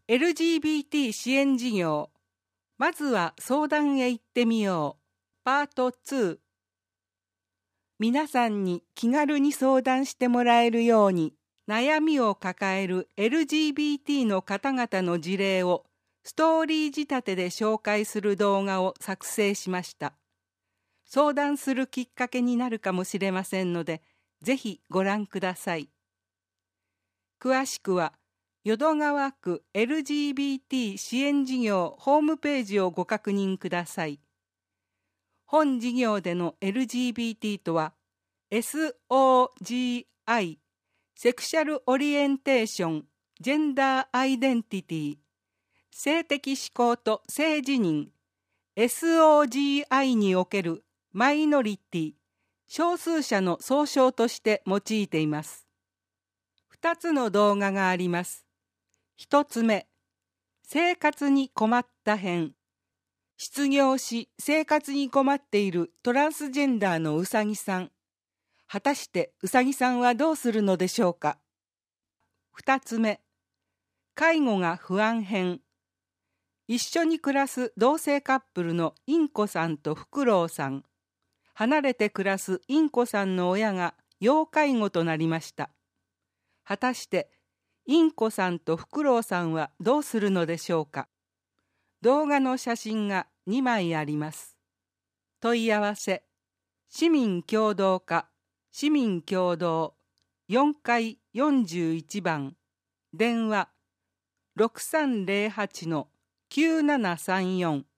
LGBT 支援事業。まずは相談へ行ってみよう。パート2。皆さんに気軽に相談してもらえるように、悩みを抱える LGBT の方々の事例をストーリー仕立てで紹介する動画を作成しました。相談するきっかけになるかもしれませんので、ぜひご覧ください。詳しくは、淀川区 LGBT 支援事業ホームページをご確認ください。本事業での LGBT とは、SOGI、セクシャルオリエンテーション、ジェンダーアイデンティティ、性的指向と性自認、SOGI におけるマイノリティ、少数者の総称として用いています。2つの動画があります。1つ目、生活に困った編。失業し生活に困っているトランスジェンダーのうさぎさん。果たしてうさぎさんはどうするのでしょうか。2つ目、介護が不安編。一緒に暮らす同性カップルのインコさんとフクロウさん。離れて暮らすインコさんの親が要介護となりました。果たしてインコさんとフクロウさんはどうするのでしょうか。動画の写真が2枚あります。問い合わせ、市民協働課、市民協働、4階41番、電話、6308-9734